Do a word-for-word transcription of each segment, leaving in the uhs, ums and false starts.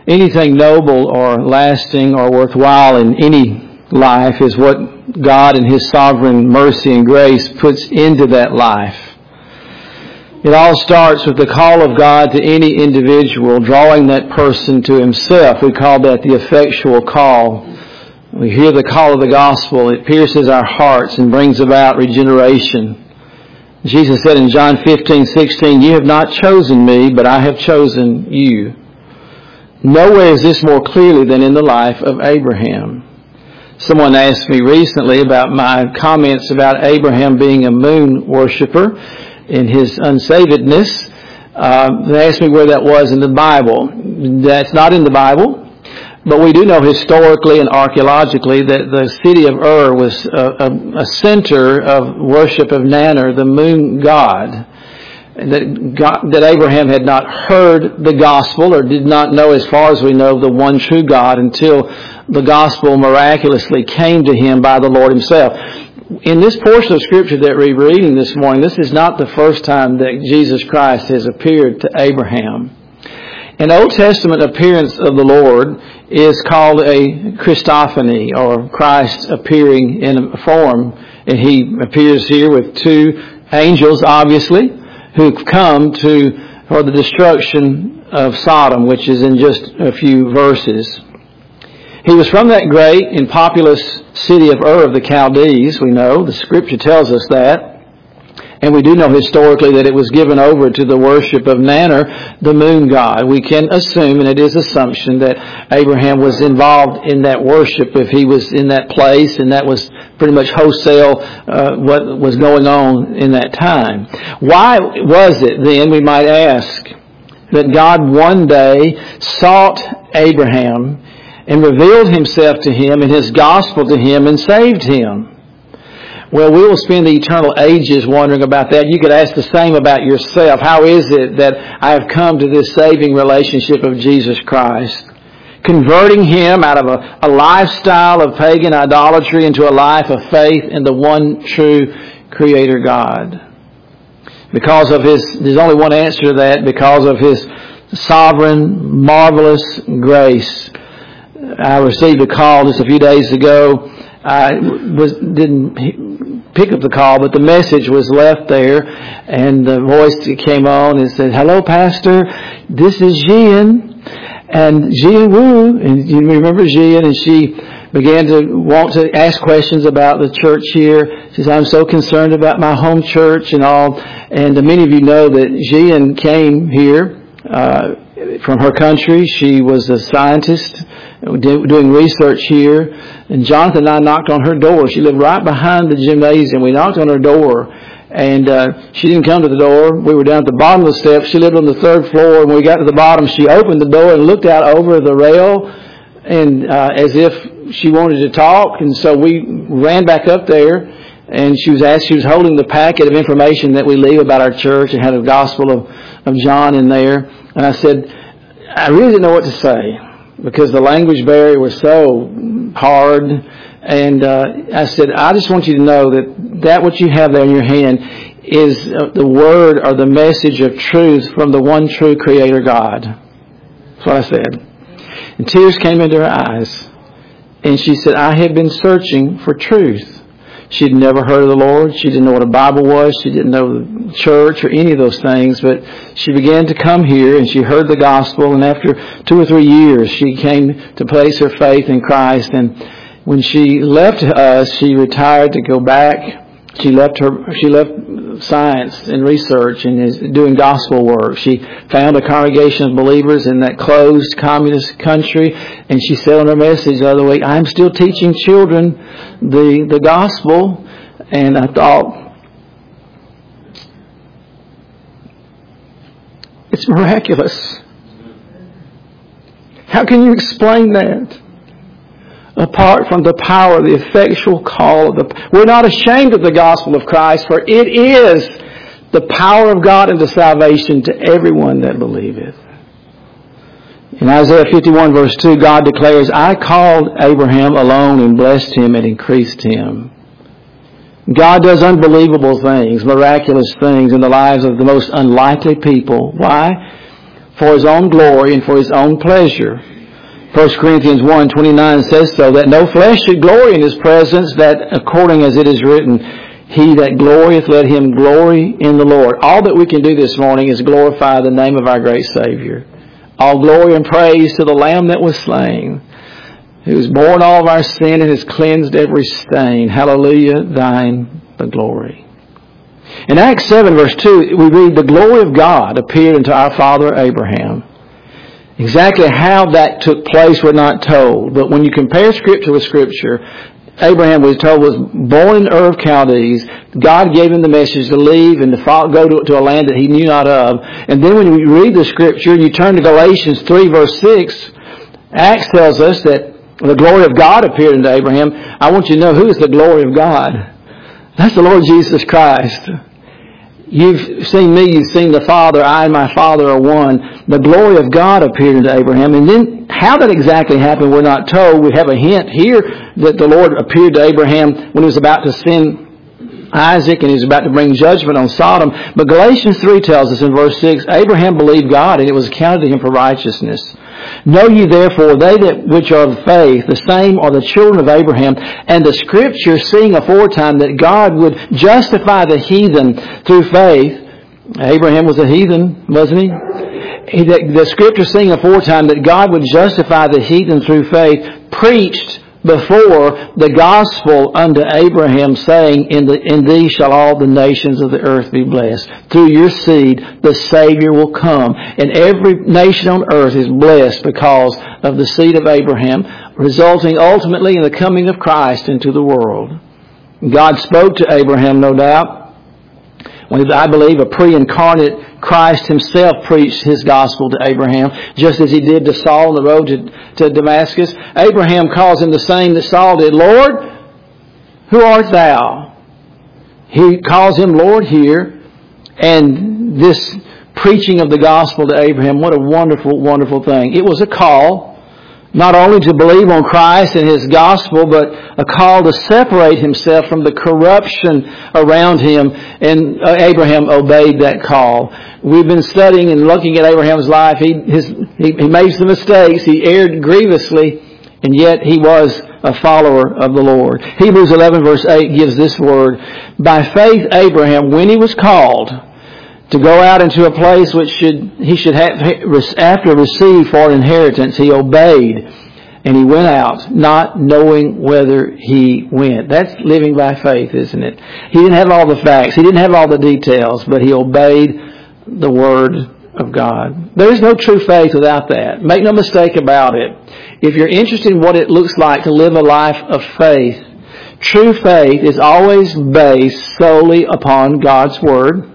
anything noble or lasting or worthwhile in any life is what God in His sovereign mercy and grace puts into that life. It all starts with the call of God to any individual, drawing that person to Himself. We call that the effectual call. We hear the call of the gospel. It pierces our hearts and brings about regeneration. Jesus said in John fifteen sixteen, "You have not chosen me, but I have chosen you." Nowhere is this more clearly than in the life of Abraham. Someone asked me recently about my comments about Abraham being a moon worshiper in his unsavedness. Uh, they asked me where that was in the Bible. That's not in the Bible. But we do know historically and archaeologically that the city of Ur was a, a, a center of worship of Nannar, the moon god. That, God, that Abraham had not heard the gospel or did not know, as far as we know, the one true God until the gospel miraculously came to him by the Lord Himself. In this portion of Scripture that we're reading this morning, this is not the first time that Jesus Christ has appeared to Abraham. An Old Testament appearance of the Lord is called a Christophany, or Christ appearing in a form. And He appears here with two angels, obviously, who come to for the destruction of Sodom, which is in just a few verses. He was from that great and populous city of Ur of the Chaldees, we know. The Scripture tells us that. And we do know historically that it was given over to the worship of Nannar, the moon god. We can assume, and it is assumption, that Abraham was involved in that worship if he was in that place, and that was pretty much wholesale uh, what was going on in that time. Why was it then, we might ask, that God one day sought Abraham and revealed Himself to him and His gospel to him and saved him? Well, we will spend the eternal ages wondering about that. You could ask the same about yourself. How is it that I have come to this saving relationship of Jesus Christ? Converting Him out of a, a lifestyle of pagan idolatry into a life of faith in the one true Creator God. Because of His, there's only one answer to that, because of His sovereign, marvelous grace. I received a call just a few days ago. I was, didn't pick up the call, but the message was left there, and the voice came on and said, "Hello, Pastor, this is Jean." And Jean Wu, and you remember Jean, and she began to want to ask questions about the church here. She said, "I'm so concerned about my home church and all." And many of you know that Jean came here uh, from her country. She was a scientist doing research here. And Jonathan and I knocked on her door. She lived right behind the gymnasium. We knocked on her door, and uh, she didn't come to the door. We were down at the bottom of the steps. She lived on the third floor. And when we got to the bottom, she opened the door and looked out over the rail, and uh, as if she wanted to talk. And so we ran back up there, and she was asked. She was holding the packet of information that we leave about our church. It had a Gospel of, of John in there. And I said, I really didn't know what to say, because the language barrier was so hard. And uh, I said, I just want you to know that that what you have there in your hand is uh, the word or the message of truth from the one true Creator God. That's what I said. And tears came into her eyes. And she said, I have been searching for truth. She'd never heard of the Lord. She didn't know what a Bible was. She didn't know the church or any of those things. But she began to come here, and she heard the gospel. And after two or three years, she came to place her faith in Christ. And when she left us, she retired to go back. She left her. She left science and research and is doing gospel work. She found a congregation of believers in that closed communist country, and she said on her message the other week, I'm still teaching children the the gospel. And I thought, it's miraculous. How can you explain that? Apart from the power, the effectual call of the... We're not ashamed of the gospel of Christ, for it is the power of God unto salvation to everyone that believeth. In Isaiah fifty-one verse two, God declares, I called Abraham alone and blessed him and increased him. God does unbelievable things, miraculous things in the lives of the most unlikely people. Why? For His own glory and for His own pleasure. First Corinthians one twenty-nine says so, that no flesh should glory in His presence, that according as it is written, he that glorieth, let him glory in the Lord. All that we can do this morning is glorify the name of our great Savior. All glory and praise to the Lamb that was slain, who has borne all of our sin and has cleansed every stain. Hallelujah, thine the glory. In Acts seven verse two, we read, the glory of God appeared unto our father Abraham. Exactly how that took place we're not told. But when you compare Scripture with Scripture, Abraham was told was born in Ur of Chaldees. God gave him the message to leave and to follow, go to, to a land that he knew not of. And then when you read the Scripture and you turn to Galatians three verse six, Acts tells us that the glory of God appeared unto Abraham. I want you to know, who is the glory of God? That's the Lord Jesus Christ. You've seen me, you've seen the Father, I and my Father are one. The glory of God appeared unto Abraham. And then how that exactly happened, we're not told. We have a hint here that the Lord appeared to Abraham when He was about to send Isaac and He was about to bring judgment on Sodom. But Galatians three tells us in verse six, Abraham believed God and it was accounted to him for righteousness. Know ye therefore, they that which are of faith, the same are the children of Abraham. And the Scripture, seeing aforetime that God would justify the heathen through faith. Abraham was a heathen, wasn't he? The, the Scripture, seeing aforetime that God would justify the heathen through faith, preached before the gospel unto Abraham, saying, In the in thee shall all the nations of the earth be blessed. Through your seed the Savior will come. And every nation on earth is blessed because of the seed of Abraham, resulting ultimately in the coming of Christ into the world. God spoke to Abraham, no doubt, when I believe a pre-incarnate Christ Himself preached His gospel to Abraham, just as He did to Saul on the road to, to Damascus. Abraham calls Him the same that Saul did. Lord, who art Thou? He calls Him Lord here. And this preaching of the gospel to Abraham, what a wonderful, wonderful thing. It was a call, not only to believe on Christ and His gospel, but a call to separate himself from the corruption around him. And Abraham obeyed that call. We've been studying and looking at Abraham's life. He, his, he, he made some mistakes. He erred grievously, and yet he was a follower of the Lord. Hebrews eleven verse eight gives this word. By faith Abraham, when he was called to go out into a place which should he should have after receive for inheritance, he obeyed, and he went out, not knowing whither he went. That's living by faith, isn't it? He didn't have all the facts, he didn't have all the details, but he obeyed the word of God. There is no true faith without that. Make no mistake about it. If you're interested in what it looks like to live a life of faith, true faith is always based solely upon God's word.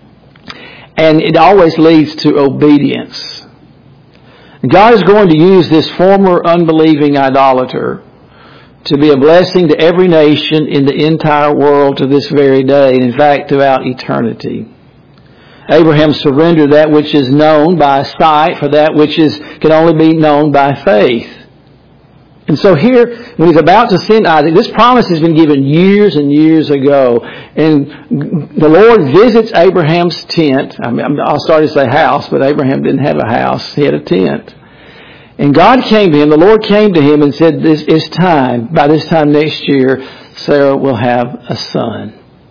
And it always leads to obedience. God is going to use this former unbelieving idolater to be a blessing to every nation in the entire world to this very day, and in fact throughout eternity. Abraham surrendered that which is known by sight for that which is can only be known by faith. And so here, when he's about to send Isaac, this promise has been given years and years ago. And the Lord visits Abraham's tent. I mean, I'll start to say house, but Abraham didn't have a house. He had a tent. And God came to him, the Lord came to him and said, this is time. By this time next year, Sarah will have a son.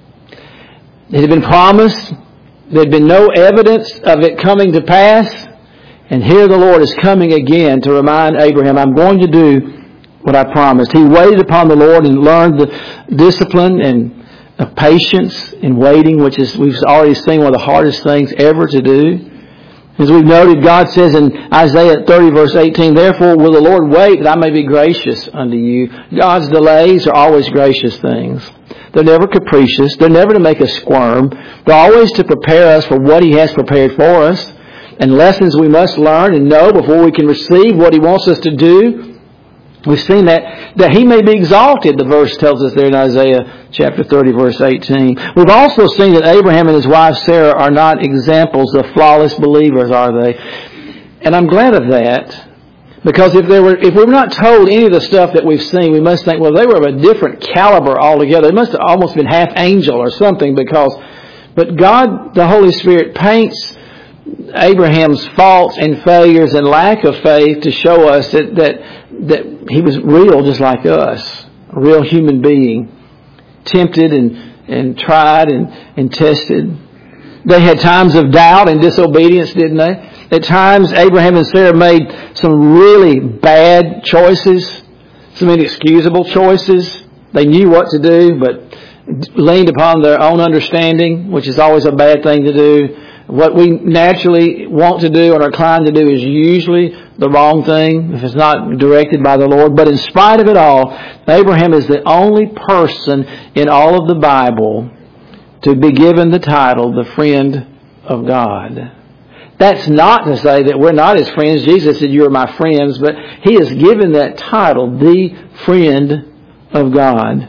It had been promised. There had been no evidence of it coming to pass. And here the Lord is coming again to remind Abraham, I'm going to do what I promised. He waited upon the Lord and learned the discipline and of patience in waiting, which is, we've already seen, one of the hardest things ever to do. As we've noted, God says in Isaiah thirty verse eighteen, therefore will the Lord wait that I may be gracious unto you. God's delays are always gracious things. They're never capricious. They're never to make us squirm. They're always to prepare us for what He has prepared for us, and lessons we must learn and know before we can receive what He wants us to do. We've seen that, that He may be exalted, the verse tells us there in Isaiah chapter thirty, verse eighteen. We've also seen that Abraham and his wife Sarah are not examples of flawless believers, are they? And I'm glad of that, because if they were, if we were not told any of the stuff that we've seen, we must think, well, they were of a different caliber altogether. They must have almost been half angel or something, because, but God, the Holy Spirit, paints Abraham's faults and failures and lack of faith to show us that, that, that he was real just like us, a real human being, tempted and, and tried and, and tested. They had times of doubt and disobedience, didn't they? At times, Abraham and Sarah made some really bad choices, some inexcusable choices. They knew what to do, but leaned upon their own understanding, which is always a bad thing to do. What we naturally want to do or are inclined to do is usually the wrong thing if it's not directed by the Lord. But in spite of it all, Abraham is the only person in all of the Bible to be given the title, the friend of God. That's not to say that we're not his friends. Jesus said, "You are my friends," but he is given that title, the friend of God.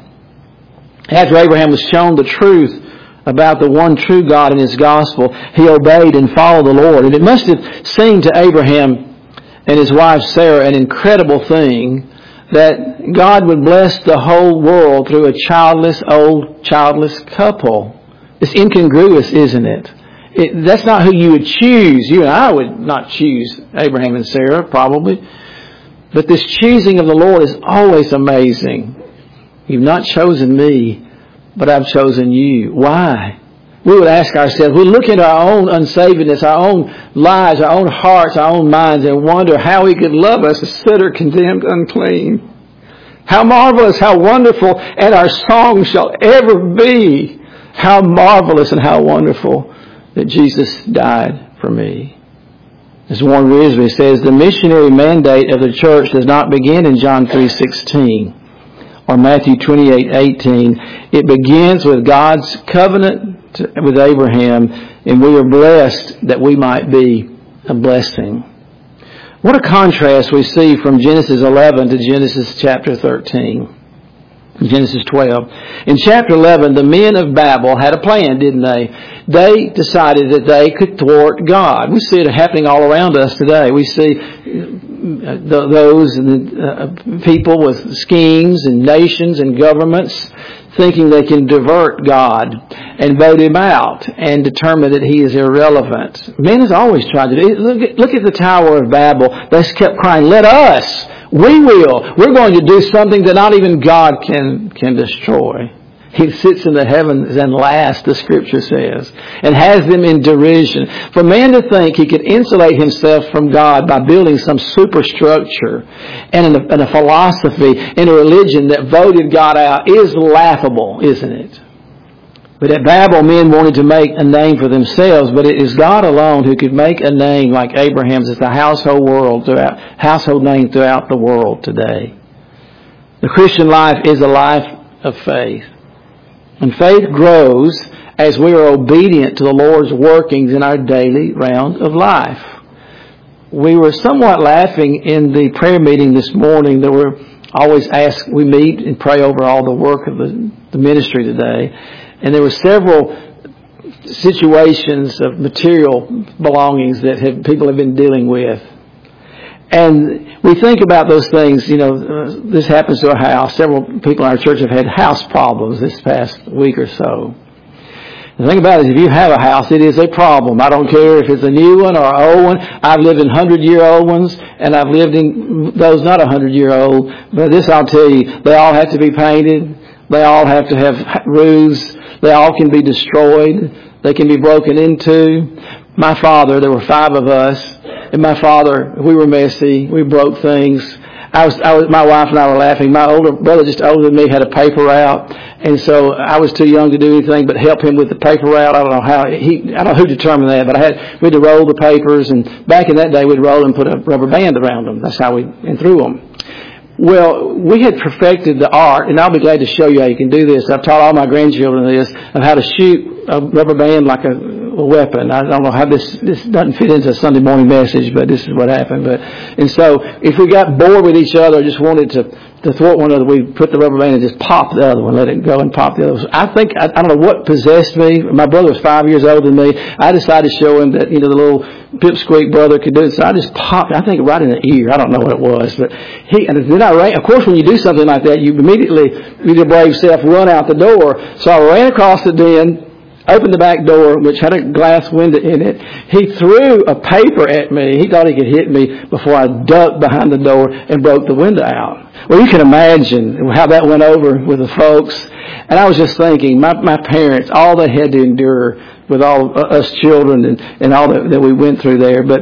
After Abraham was shown the truth about the one true God and his gospel, he obeyed and followed the Lord. And it must have seemed to Abraham and his wife Sarah an incredible thing that God would bless the whole world through a childless, old, childless couple. It's incongruous, isn't it? It, that's not who you would choose. You and I would not choose Abraham and Sarah, probably. But this choosing of the Lord is always amazing. You've not chosen me, but I've chosen you. Why? We would ask ourselves, we look into our own unsavedness, our own lives, our own hearts, our own minds, and wonder how he could love us, a sinner condemned unclean. How marvelous, how wonderful, and our song shall ever be. How marvelous and how wonderful that Jesus died for me. As Warren Wiersbe says, the missionary mandate of the church does not begin in John three sixteen or Matthew twenty-eight eighteen. It begins with God's covenant with Abraham, and we are blessed that we might be a blessing. What a contrast we see from Genesis eleven to Genesis chapter thirteen. Genesis twelve. In chapter eleven, the men of Babel had a plan, didn't they? They decided that they could thwart God. We see it happening all around us today. We see those people with schemes and nations and governments thinking they can divert God and vote him out and determine that he is irrelevant. Man has always tried to do it. Look at, look at the Tower of Babel. They kept crying, "Let us! We will! We're going to do something that not even God can, can destroy." He sits in the heavens and laughs, the Scripture says, and has them in derision. For man to think he could insulate himself from God by building some superstructure and a, and a philosophy and a religion that voted God out is laughable, isn't it? But at Babel, men wanted to make a name for themselves, but it is God alone who could make a name like Abraham's as a household world throughout, household name throughout the world today. The Christian life is a life of faith. And faith grows as we are obedient to the Lord's workings in our daily round of life. We were somewhat laughing in the prayer meeting this morning that we're always asked, we meet and pray over all the work of the, the ministry today. And there were several situations of material belongings that have, people have been dealing with. And we think about those things, you know, uh, this happens to our house. Several people in our church have had house problems this past week or so. The thing about it is if you have a house, it is a problem. I don't care if it's a new one or an old one. I've lived in hundred-year-old ones, and I've lived in those not a hundred-year-old. But this I'll tell you, they all have to be painted. They all have to have roofs. They all can be destroyed. They can be broken into. My father, there were five of us. And my father, we were messy. We broke things. I was, I was, my wife and I were laughing. My older brother, just older than me, had a paper route, and so I was too young to do anything but help him with the paper route. I don't know how he, I don't know who determined that, but I had we had to roll the papers, and back in that day, we'd roll and put a rubber band around them. That's how we and through them. Well, we had perfected the art, and I'll be glad to show you how you can do this. I've taught all my grandchildren this, of how to shoot a rubber band like a, a weapon. I don't know how this, this doesn't fit into a Sunday morning message, but this is what happened. But, and so, if we got bored with each other, just wanted to, to thwart one another, we'd put the rubber band and just pop the other one, let it go and pop the other one. I think, I, I don't know what possessed me. My brother was five years older than me. I decided to show him that, you know, the little pipsqueak brother could do it. So I just popped, I think right in the ear. I don't know what it was, but he, and then I ran, of course when you do something like that, you immediately, with your brave self, run out the door. So I ran across the den, opened the back door, which had a glass window in it. He threw a paper at me. He thought he could hit me before I ducked behind the door and broke the window out. Well, you can imagine how that went over with the folks. And I was just thinking, my, my parents, all they had to endure with all us children and, and all that, that we went through there. But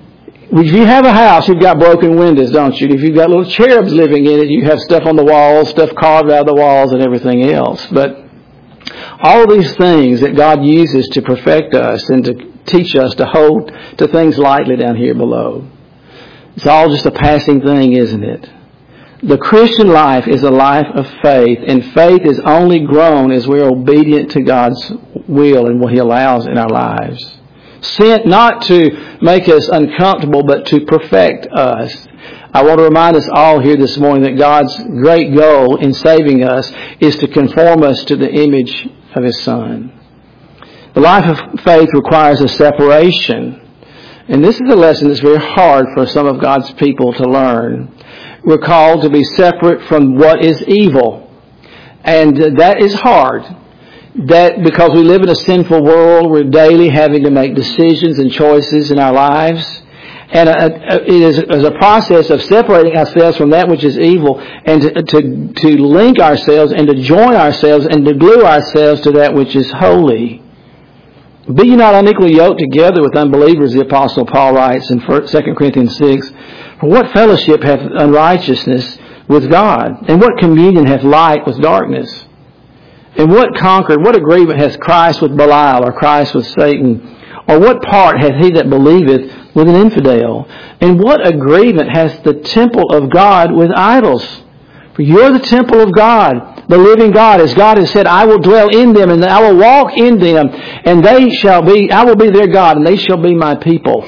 if you have a house, you've got broken windows, don't you? If you've got little cherubs living in it, you have stuff on the walls, stuff carved out of the walls and everything else. But all of these things that God uses to perfect us and to teach us to hold to things lightly down here below. It's all just a passing thing, isn't it? The Christian life is a life of faith, and faith is only grown as we're obedient to God's will and what He allows in our lives. Sent not to make us uncomfortable, but to perfect us. I want to remind us all here this morning that God's great goal in saving us is to conform us to the image of His Son. The life of faith requires a separation. And this is a lesson that's very hard for some of God's people to learn. We're called to be separate from what is evil. And that is hard. That because we live in a sinful world, we're daily having to make decisions and choices in our lives. And it is a process of separating ourselves from that which is evil and to, to, to link ourselves and to join ourselves and to glue ourselves to that which is holy. Be ye not unequally yoked together with unbelievers, the Apostle Paul writes in Second Corinthians six. For what fellowship hath unrighteousness with God? And what communion hath light with darkness? And what concord, what agreement hath Christ with Belial, or Christ with Satan? Or what part hath he that believeth with an infidel? And what agreement hath the temple of God with idols? For you are the temple of God, the living God. As God has said, I will dwell in them, and I will walk in them, and they shall be, I will be their God, and they shall be my people.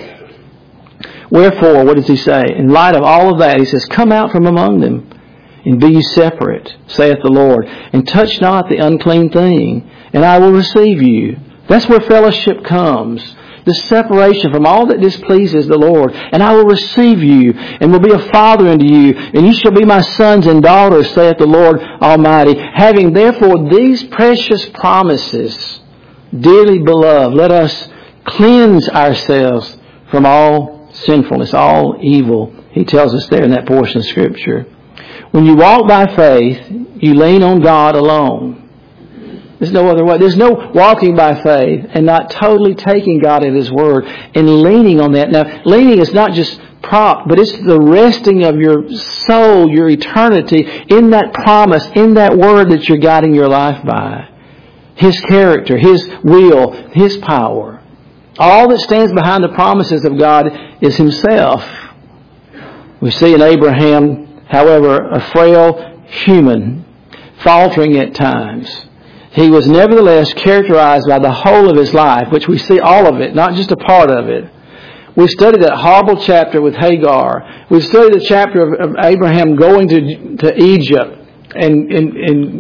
Wherefore, what does he say? In light of all of that, he says, come out from among them, and be ye separate, saith the Lord, and touch not the unclean thing, and I will receive you. That's where fellowship comes. The separation from all that displeases the Lord. And I will receive you, and will be a father unto you, and you shall be my sons and daughters, saith the Lord Almighty. Having therefore these precious promises, dearly beloved, let us cleanse ourselves from all sinfulness, all evil. He tells us there in that portion of Scripture. When you walk by faith, you lean on God alone. There's no other way. There's no walking by faith and not totally taking God at His Word and leaning on that. Now, leaning is not just prop, but it's the resting of your soul, your eternity, in that promise, in that Word that you're guiding your life by. His character, His will, His power. All that stands behind the promises of God is Himself. We see in Abraham, however, a frail human, faltering at times. He was nevertheless characterized by the whole of his life, which we see all of it, not just a part of it. We studied that horrible chapter with Hagar. We studied the chapter of, of Abraham going to, to Egypt and, and,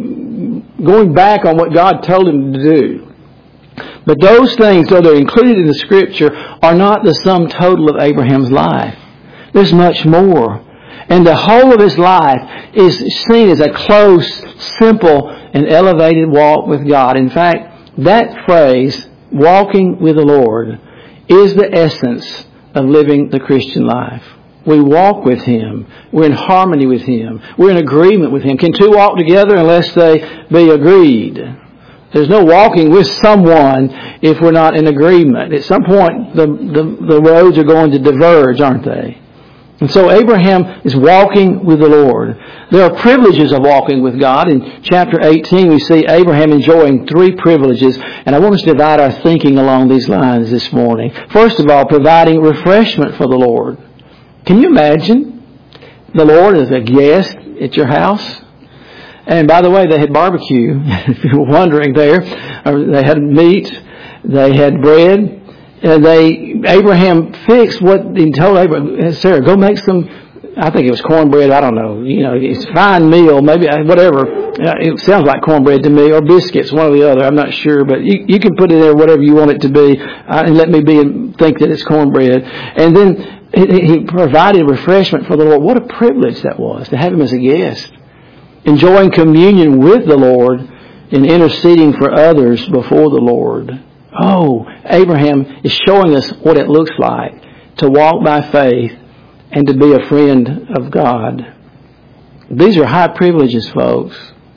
and going back on what God told him to do. But those things, though they're included in the Scripture, are not the sum total of Abraham's life. There's much more. And the whole of his life is seen as a close, simple, and elevated walk with God. In fact, that phrase, walking with the Lord, is the essence of living the Christian life. We walk with Him. We're in harmony with Him. We're in agreement with Him. Can two walk together unless they be agreed? There's no walking with someone if we're not in agreement. At some point, the, the, the roads are going to diverge, aren't they? And so Abraham is walking with the Lord. There are privileges of walking with God. In chapter eighteen, we see Abraham enjoying three privileges. And I want us to divide our thinking along these lines this morning. First of all, providing refreshment for the Lord. Can you imagine the Lord as a guest at your house? And by the way, they had barbecue, if you were wondering there. They had meat. They had bread. And they, Abraham fixed what he told Abraham, Sarah, go make some, I think it was cornbread, I don't know, you know, it's a fine meal, maybe, whatever. It sounds like cornbread to me, or biscuits, one or the other, I'm not sure, but you, you can put it there whatever you want it to be, uh, and let me be and think that it's cornbread. And then he, he provided refreshment for the Lord. What a privilege that was, to have Him as a guest. Enjoying communion with the Lord in interceding for others before the Lord. Oh, Abraham is showing us what it looks like to walk by faith and to be a friend of God. These are high privileges, folks,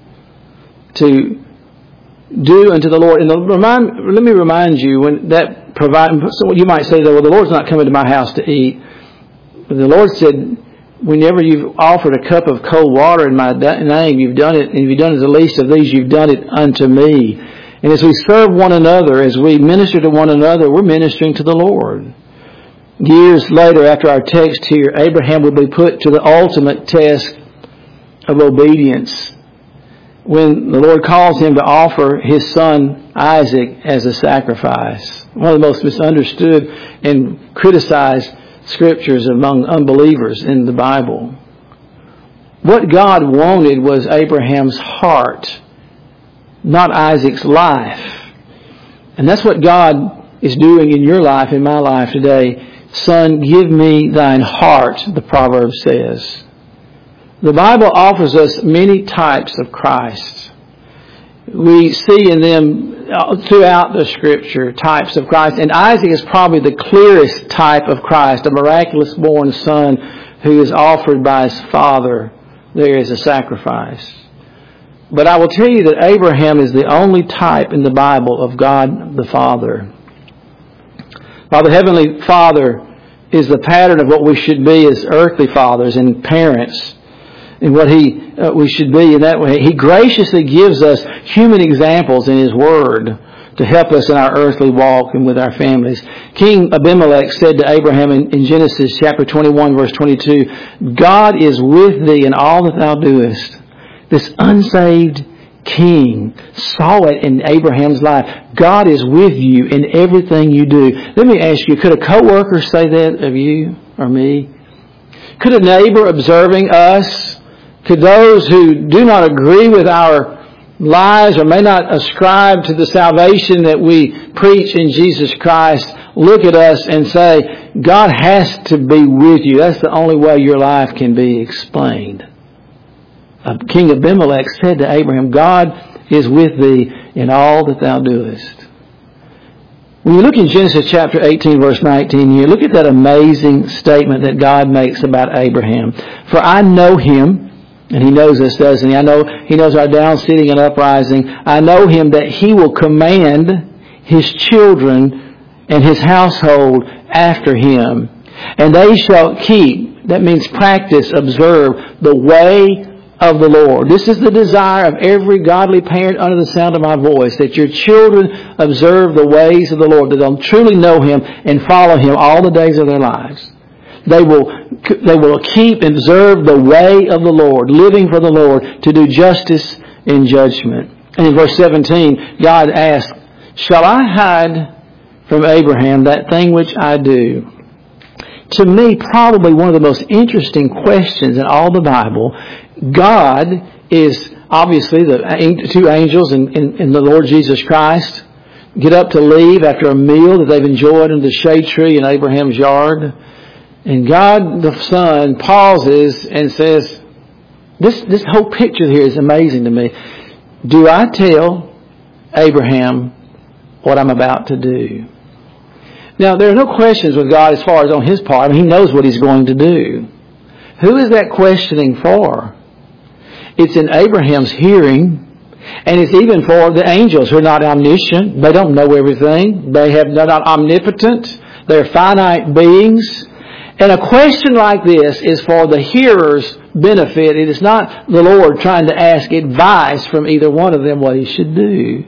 to do unto the Lord. And the, remind, let me remind you, when that provide, so you might say, well, the Lord's not coming to my house to eat. But the Lord said, whenever you've offered a cup of cold water in my name, you've done it, and if you've done it the least of these, you've done it unto me. And as we serve one another, as we minister to one another, we're ministering to the Lord. Years later, after our text here, Abraham will be put to the ultimate test of obedience when the Lord calls him to offer his son Isaac as a sacrifice. One of the most misunderstood and criticized scriptures among unbelievers in the Bible. What God wanted was Abraham's heart, not Isaac's life. And that's what God is doing in your life, in my life today. Son, give me thine heart, the proverb says. The Bible offers us many types of Christ. We see in them throughout the Scripture types of Christ. And Isaac is probably the clearest type of Christ, a miraculous born son who is offered by his father there as a sacrifice. But I will tell you that Abraham is the only type in the Bible of God the Father. While the Heavenly Father is the pattern of what we should be as earthly fathers and parents, and what he uh, we should be in that way, He graciously gives us human examples in His Word to help us in our earthly walk and with our families. King Abimelech said to Abraham in, in Genesis chapter twenty-one, verse twenty-two, God is with thee in all that thou doest. This unsaved king saw it in Abraham's life. God is with you in everything you do. Let me ask you, could a coworker say that of you or me? Could a neighbor observing us, could those who do not agree with our lives or may not ascribe to the salvation that we preach in Jesus Christ, look at us and say, God has to be with you. That's the only way your life can be explained. King Abimelech said to Abraham, God is with thee in all that thou doest. When you look in Genesis chapter eighteen, verse nineteen here, look at that amazing statement that God makes about Abraham. For I know him, and he knows us, doesn't he? I know he knows our down sitting and uprising. I know him that he will command his children and his household after him. And they shall keep, that means practice, observe, the way of the Lord. This is the desire of every godly parent under the sound of my voice, that your children observe the ways of the Lord, that they'll truly know Him and follow Him all the days of their lives. They will, they will keep and observe the way of the Lord, living for the Lord, to do justice and judgment. And in verse seventeen, God asked, shall I hide from Abraham that thing which I do? To me, probably one of the most interesting questions in all the Bible. God is obviously the two angels and, and, and the Lord Jesus Christ get up to leave after a meal that they've enjoyed in the shade tree in Abraham's yard. And God the Son pauses and says, this, this whole picture here is amazing to me. Do I tell Abraham what I'm about to do? Now, there are no questions with God as far as on His part. I mean, He knows what He's going to do. Who is that questioning for? It's in Abraham's hearing, and it's even for the angels who are not omniscient. They don't know everything. They have, they're not omnipotent. They're finite beings. And a question like this is for the hearer's benefit. It is not the Lord trying to ask advice from either one of them what he should do.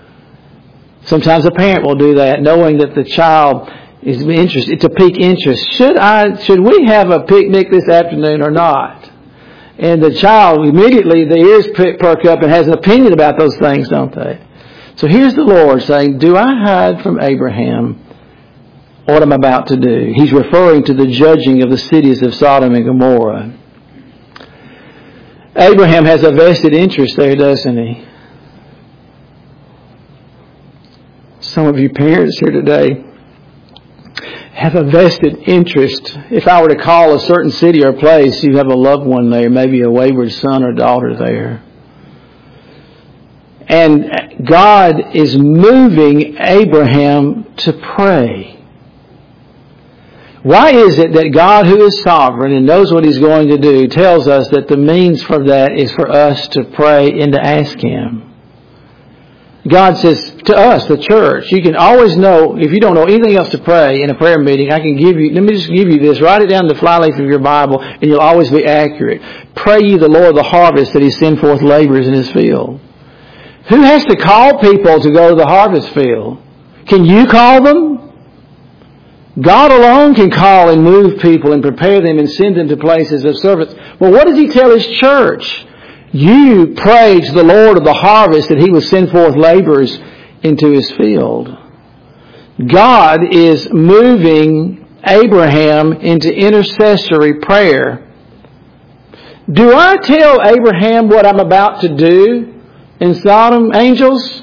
Sometimes a parent will do that, knowing that the child is interested. It's a pique interest. Should I? Should we have a picnic this afternoon or not? And the child immediately, the ears perk up and has an opinion about those things, don't they? So here's the Lord saying, do I hide from Abraham what I'm about to do? He's referring to the judging of the cities of Sodom and Gomorrah. Abraham has a vested interest there, doesn't he? Some of you parents here today have a vested interest. If I were to call a certain city or place, you have a loved one there, maybe a wayward son or daughter there. And God is moving Abraham to pray. Why is it that God, who is sovereign and knows what He's going to do, tells us that the means for that is for us to pray and to ask Him? God says to us, the church, you can always know, if you don't know anything else to pray in a prayer meeting, I can give you, let me just give you this, write it down in the flyleaf of your Bible, and you'll always be accurate. Pray ye the Lord of the harvest that He send forth laborers in His field. Who has to call people to go to the harvest field? Can you call them? God alone can call and move people and prepare them and send them to places of service. Well, what does He tell His church? You pray to the Lord of the harvest that He will send forth laborers into His field. God is moving Abraham into intercessory prayer. Do I tell Abraham what I'm about to do in Sodom, angels?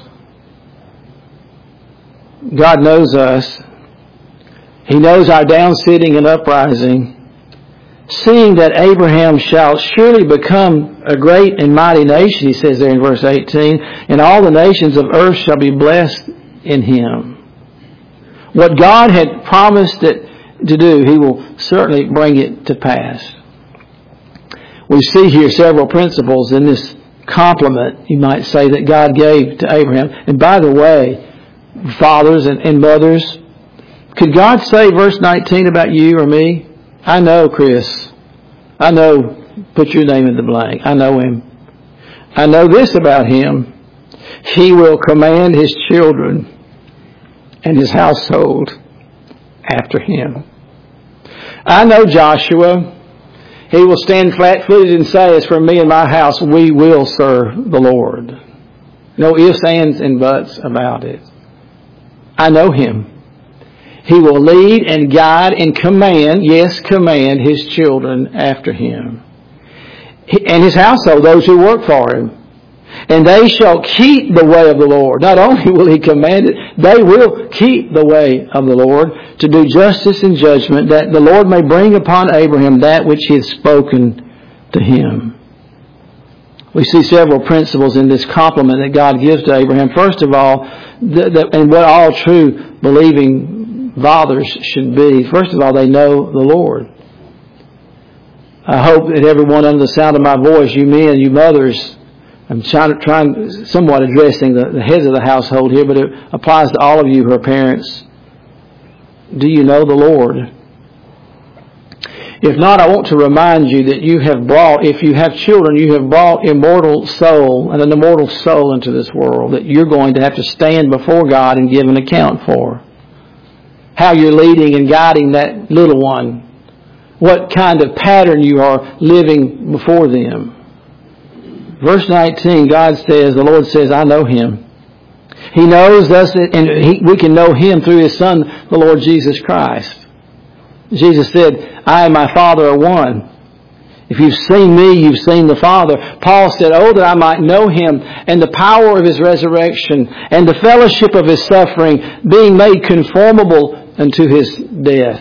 God knows us. He knows our downsitting and uprising. Seeing that Abraham shall surely become a great and mighty nation, he says there in verse eighteen, and all the nations of earth shall be blessed in him. What God had promised it to do, He will certainly bring it to pass. We see here several principles in this compliment, you might say, that God gave to Abraham. And by the way, fathers and, and mothers, could God say verse nineteen about you or me? I know Chris. I know, put your name in the blank. I know him. I know this about him. He will command his children and his household after him. I know Joshua. He will stand flat-footed and say, as for me and my house, we will serve the Lord. No ifs, ands, and buts about it. I know him. He will lead and guide and command, yes, command his children after him. And his household, those who work for him. And they shall keep the way of the Lord. Not only will he command it, they will keep the way of the Lord to do justice and judgment, that the Lord may bring upon Abraham that which he has spoken to him. We see several principles in this compliment that God gives to Abraham. First of all, the, the, and what all true believing fathers should be. First of all, they know the Lord. I hope that everyone under the sound of my voice, you men, you mothers, I'm trying, trying somewhat addressing the, the heads of the household here, but it applies to all of you who are parents. Do you know the Lord? If not, I want to remind you that you have brought, if you have children, you have brought immortal soul and an immortal soul into this world that you're going to have to stand before God and give an account for. How you're leading and guiding that little one. What kind of pattern you are living before them. Verse nineteen, God says, the Lord says, I know him. He knows us, and he, we can know him through his Son, the Lord Jesus Christ. Jesus said, I and my Father are one. If you've seen me, you've seen the Father. Paul said, oh, that I might know him and the power of his resurrection and the fellowship of his suffering, being made conformable unto his death.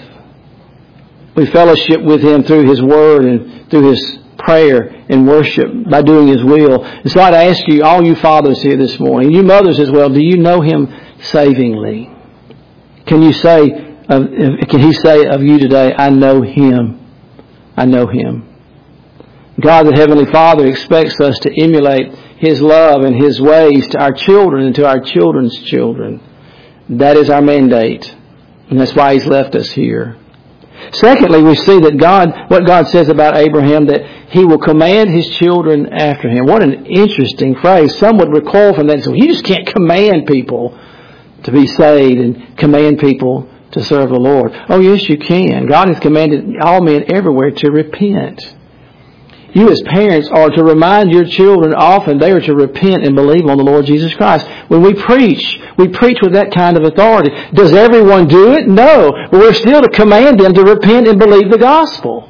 We fellowship with him through his word and through his prayer and worship by doing his will. And so I'd ask you, all you fathers here this morning, you mothers as well, do you know him savingly? Can you say, uh, can he say of you today, I know him. I know him. God, the Heavenly Father, expects us to emulate his love and his ways to our children and to our children's children. That is our mandate. And that's why he's left us here. Secondly, we see that God, what God says about Abraham, that he will command his children after him. What an interesting phrase. Some would recoil from that and say, well, you just can't command people to be saved and command people to serve the Lord. Oh, yes, you can. God has commanded all men everywhere to repent. You as parents are to remind your children often they are to repent and believe on the Lord Jesus Christ. When we preach, we preach with that kind of authority. Does everyone do it? No. But we're still to command them to repent and believe the gospel.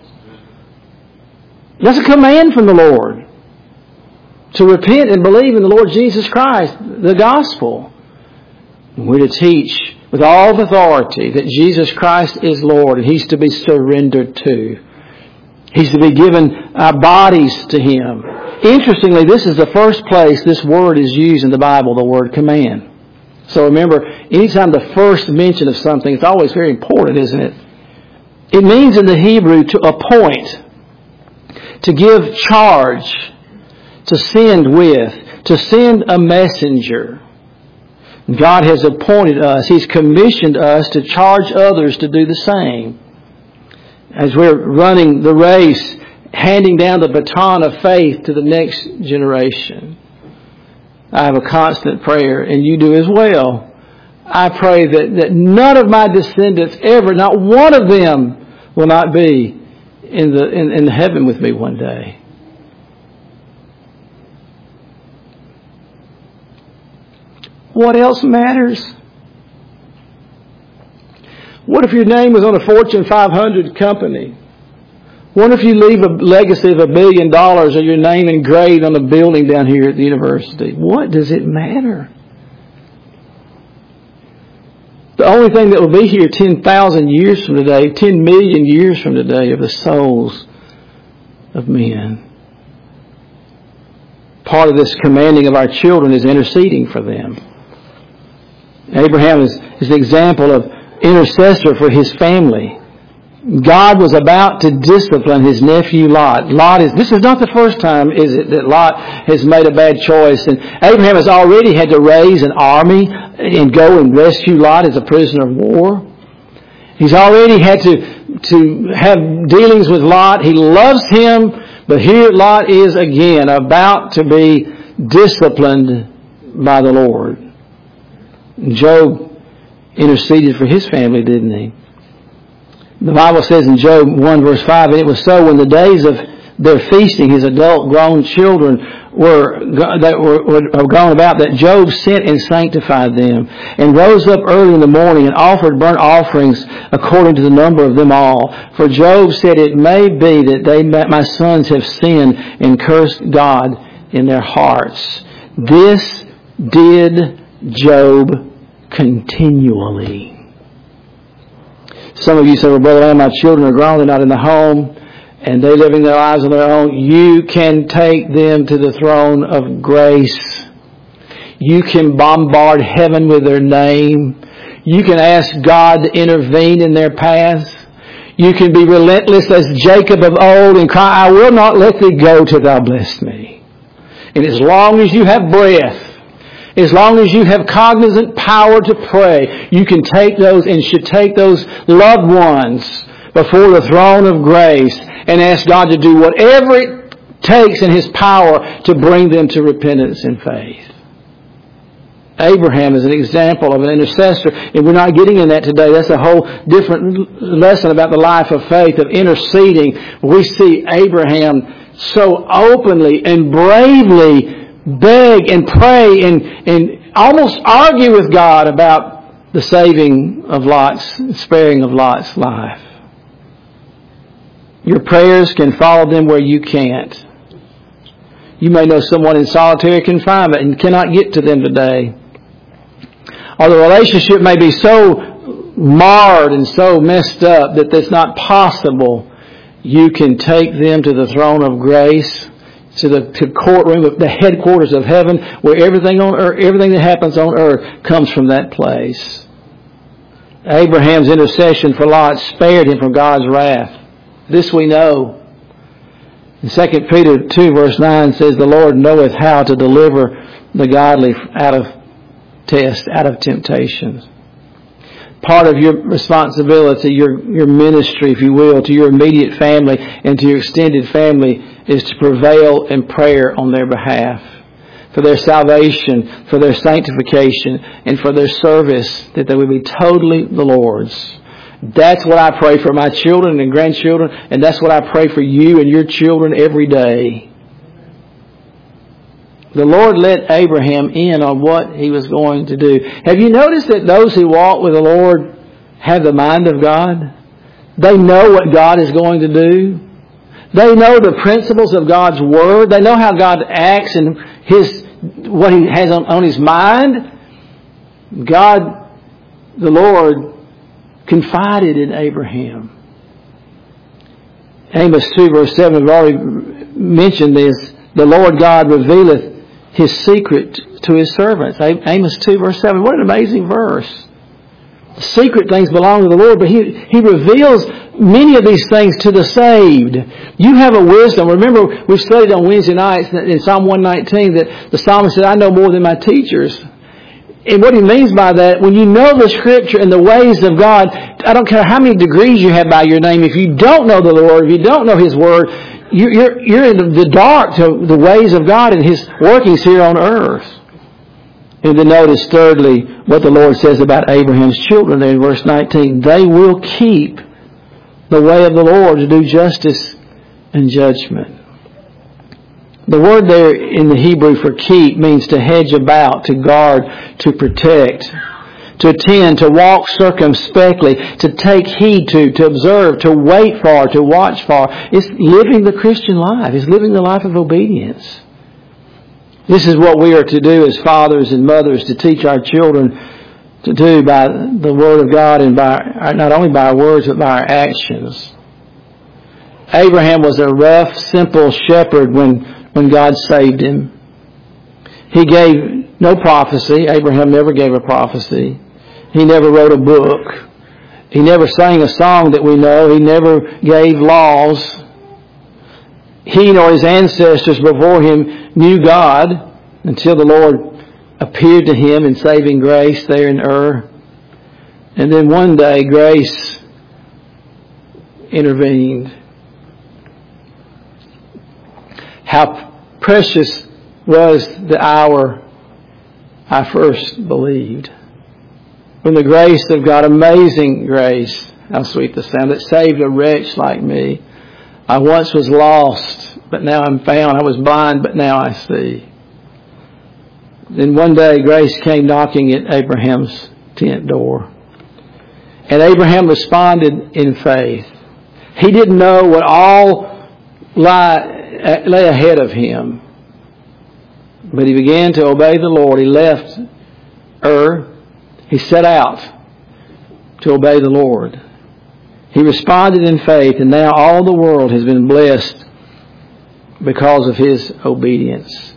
That's a command from the Lord. To repent and believe in the Lord Jesus Christ, the gospel. And we're to teach with all authority that Jesus Christ is Lord and he's to be surrendered to. He's to be given our bodies to him. Interestingly, this is the first place this word is used in the Bible, the word command. So remember, anytime the first mention of something, it's always very important, isn't it? It means in the Hebrew to appoint, to give charge, to send with, to send a messenger. God has appointed us. He's commissioned us to charge others to do the same. As we're running the race, handing down the baton of faith to the next generation. I have a constant prayer, and you do as well. I pray that, that none of my descendants ever, not one of them, will not be in the in, in heaven with me one day. What else matters? What if your name was on a Fortune five hundred company? What if you leave a legacy of a billion dollars or your name engraved on a building down here at the university? What does it matter? The only thing that will be here ten thousand years from today, ten million years from today, are the souls of men. Part of this commanding of our children is interceding for them. Abraham is, is an example of intercessor for his family. God was about to discipline his nephew Lot. Lot is, this is not the first time, is it, that Lot has made a bad choice. And Abraham has already had to raise an army and go and rescue Lot as a prisoner of war. He's already had to, to have dealings with Lot. He loves him, but here Lot is again about to be disciplined by the Lord. Job interceded for his family, didn't he? The Bible says in Job one verse five, and it was so when the days of their feasting, his adult grown children were that were, were gone about, that Job sent and sanctified them, and rose up early in the morning and offered burnt offerings according to the number of them all. For Job said, it may be that they, my sons have sinned and cursed God in their hearts. This did Job continually. Some of you say, well, Brother Lamb, my children are grown, they're not in the home, and they're living their lives on their own. You can take them to the throne of grace. You can bombard heaven with their name. You can ask God to intervene in their paths. You can be relentless as Jacob of old and cry, I will not let thee go till thou bless me. And as long as you have breath, as long as you have cognizant power to pray, you can take those and should take those loved ones before the throne of grace and ask God to do whatever it takes in His power to bring them to repentance and faith. Abraham is an example of an intercessor, and we're not getting in that today. That's a whole different lesson about the life of faith, of interceding. We see Abraham so openly and bravely beg and pray and, and almost argue with God about the saving of Lot's, sparing of Lot's life. Your prayers can follow them where you can't. You may know someone in solitary confinement and cannot get to them today. Or the relationship may be so marred and so messed up that it's not possible. You can take them to the throne of grace, to the to courtroom, the headquarters of heaven, where everything on earth, everything that happens on earth comes from that place. Abraham's intercession for Lot spared him from God's wrath. This we know. In Second Peter two verse nine says, the Lord knoweth how to deliver the godly out of test, out of temptations. Part of your responsibility, your, your ministry, if you will, to your immediate family and to your extended family is to prevail in prayer on their behalf. For their salvation, for their sanctification, and for their service, that they would be totally the Lord's. That's what I pray for my children and grandchildren, and that's what I pray for you and your children every day. The Lord let Abraham in on what he was going to do. Have you noticed that those who walk with the Lord have the mind of God? They know what God is going to do. They know the principles of God's Word. They know how God acts and his what He has on, on His mind. God, the Lord, confided in Abraham. Amos two verse seven, we've already mentioned this. the Lord God revealeth His secret to His servants. Amos two verse seven. What an amazing verse. The secret things belong to the Lord, but He, He reveals many of these things to the saved. You have a wisdom. Remember, we studied on Wednesday nights in Psalm one nineteen that the psalmist said, I know more than my teachers. And what he means by that, when you know the Scripture and the ways of God, I don't care how many degrees you have by your name, if you don't know the Lord, if you don't know His Word, you're, you're in the dark to the ways of God and His workings here on earth. And then notice, thirdly, what the Lord says about Abraham's children there in verse nineteen. They will keep the way of the Lord to do justice and judgment. The word there in the Hebrew for keep means to hedge about, to guard, to protect, to attend, to walk circumspectly, to take heed to, to observe, to wait for, to watch for. It's living the Christian life. It's living the life of obedience. This is what we are to do as fathers and mothers, to teach our children to do by the Word of God and by not only by our words but by our actions. Abraham was a rough, simple shepherd when when God saved him. He gave no prophecy. Abraham never gave a prophecy. He never wrote a book. He never sang a song that we know. He never gave laws. He nor his ancestors before him knew God until the Lord appeared to him in saving grace there in Ur. And then one day grace intervened. How precious was the hour I first believed. When the grace of God, amazing grace, how sweet the sound, that saved a wretch like me. I once was lost, but now I'm found. I was blind, but now I see. Then one day grace came knocking at Abraham's tent door. And Abraham responded in faith. He didn't know what all lie lay ahead of him. But he began to obey the Lord. He left Ur. He set out to obey the Lord. He responded in faith, and now all the world has been blessed because of his obedience.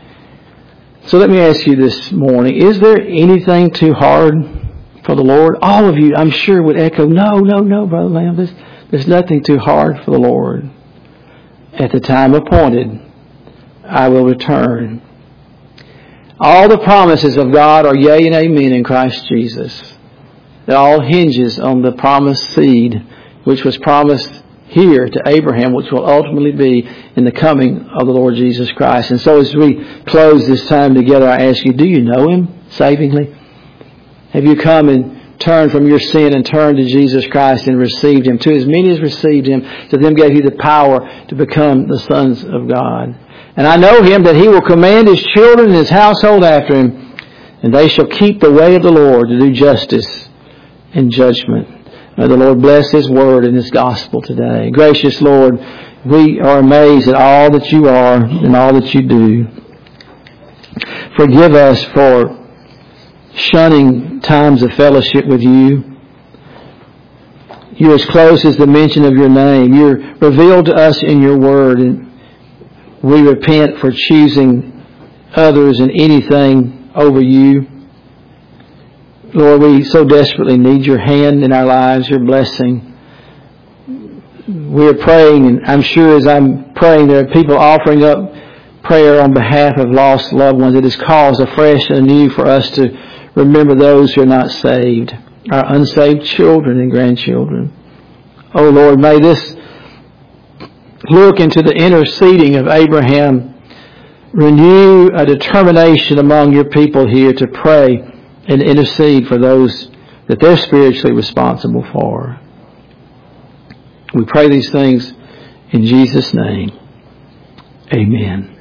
So let me ask you this morning, is there anything too hard for the Lord? All of you, I'm sure, would echo, no, no, no, Brother Lamb, there's, there's nothing too hard for the Lord. At the time appointed, I will return. All the promises of God are yea and amen in Christ Jesus. It all hinges on the promised seed, which was promised here to Abraham, which will ultimately be in the coming of the Lord Jesus Christ. And so as we close this time together, I ask you, do you know Him savingly? Have you come and turned from your sin and turned to Jesus Christ and received Him? To as many as received Him, to them gave He the power to become the sons of God. And I know Him that He will command His children and His household after Him, and they shall keep the way of the Lord to do justice and judgment. May the Lord bless His word and His gospel today. Gracious Lord, we are amazed at all that You are and all that You do. Forgive us for shunning times of fellowship with You. You're as close as the mention of Your name. You're revealed to us in Your word, and we repent for choosing others and anything over You. Lord, we so desperately need Your hand in our lives, Your blessing. We're praying, and I'm sure as I'm praying, there are people offering up prayer on behalf of lost loved ones. It has caused afresh and anew for us to remember those who are not saved, our unsaved children and grandchildren. Oh Lord, may this look into the interceding of Abraham renew a determination among Your people here to pray and intercede for those that they're spiritually responsible for. We pray these things in Jesus' name. Amen.